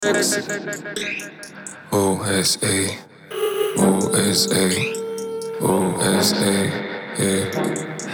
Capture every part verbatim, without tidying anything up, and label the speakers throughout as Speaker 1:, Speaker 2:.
Speaker 1: O S A, O S A, O S A, yeah.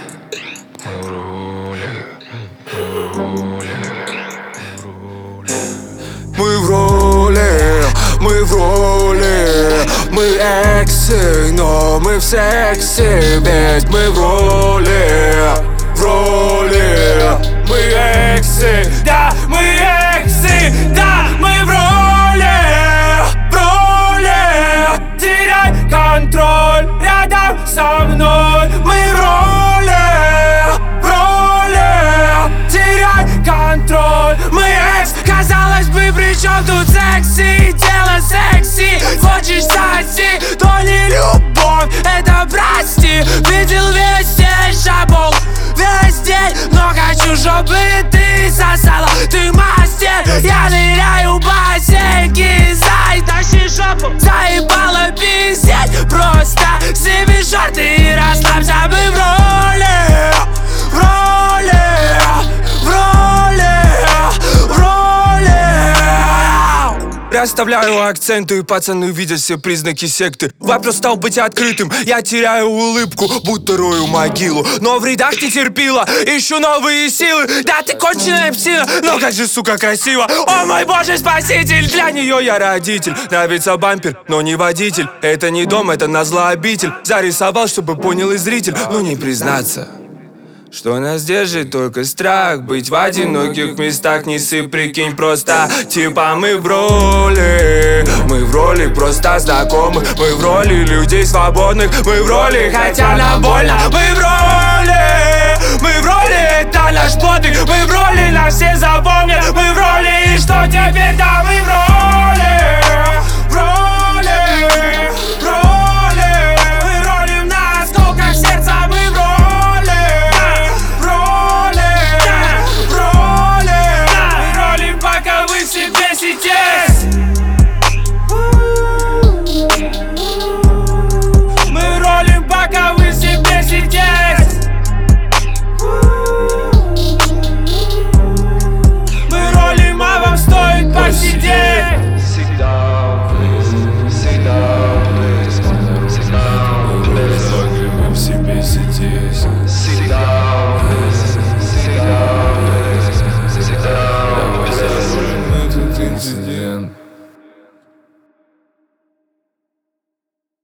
Speaker 1: Мы в роли, мы в роли, мы эксы, но мы в сексе, ведь мы в роли, в роли, мы эксы, да, мы эксы, да, мы в роли, в роли, теряй контроль рядом со мной, мы в роли, в роли, теряй контроль, мы экс, казалось бы, при чем тут секси, тело секси, хочешь соси, то не любовь, это прости, видел весь день шабол, весь день, но хочу, чтобы ты сосала, ты мастер, я ныряю в бассейн, зай, тащи жопу, заебала пиздеть, просто сними шорты и расслабься, мы в роли, в роли, в роли, в роли. Расставляю акценты, пацаны видят все признаки секты. Вопрос стал быть открытым, я теряю улыбку, будто рою могилу. Но в рядах не терпила, ищу новые силы. Да ты конченая псина, но как же, сука, красиво. О мой боже, спаситель, для нее я родитель. Нравится бампер, но не водитель. Это не дом, это назло обитель. Зарисовал, чтобы понял и зритель, но не признаться, что нас держит только страх. Быть в одиноких местах, не сыпь, прикинь, просто типа мы в роли, мы в роли просто знакомых, мы в роли людей свободных, мы в роли, хотя нам больно. Мы в роли, мы в роли, это наш подвиг, мы в роли, нас все запомнят. Мы в роли, и что теперь, да, мы в роли.